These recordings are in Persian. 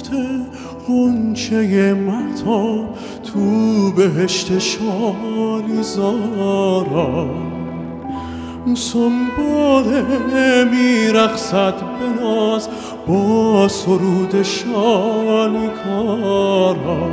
ساخته غنچه مهتاب تو بهشت شالی زارا. سنباله میرقصد به ناز با سرود شالیکارا.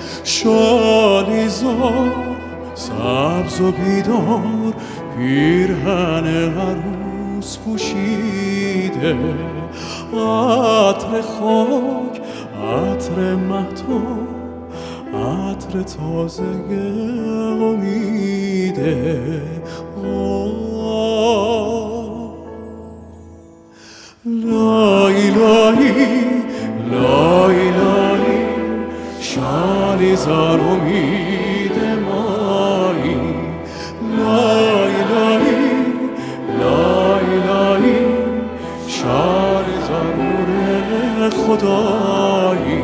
شالیزار سبز و بیدار پیرهن عروس پوشیده. عطر خاک، عطر مهتاب، عطر تازه امیده. لای لای لای لای شالیزار امید مایی. لای لای لای لای شالیزار نور خدایی.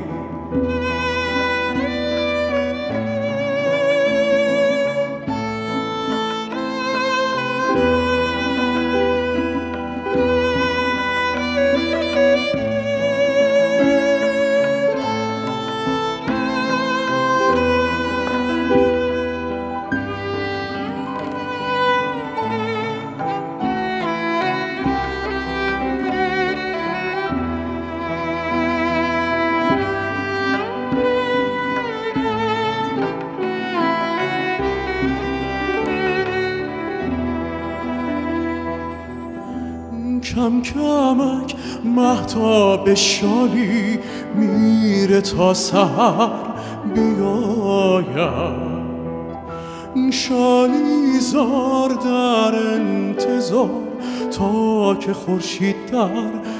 کم کمک مهتاب شالی میره تا سحر بیاید. شالیزار در انتظار تا که خورشید در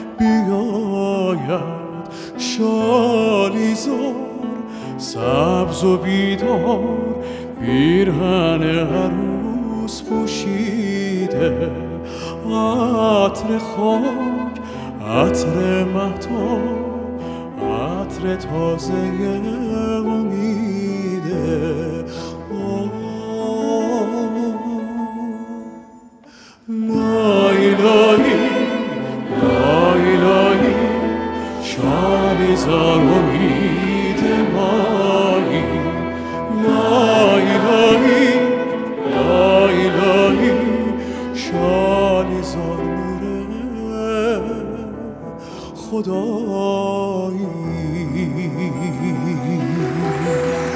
بیاید. شالیزار سبز و بیدار پیرهن عروس پوشیده. عطر خاک، عطر مهتاب، عطر تازه امیده. لای لای لای لای شالیزار امید مایی. لای لای لای لای شالیزار نور خدایی.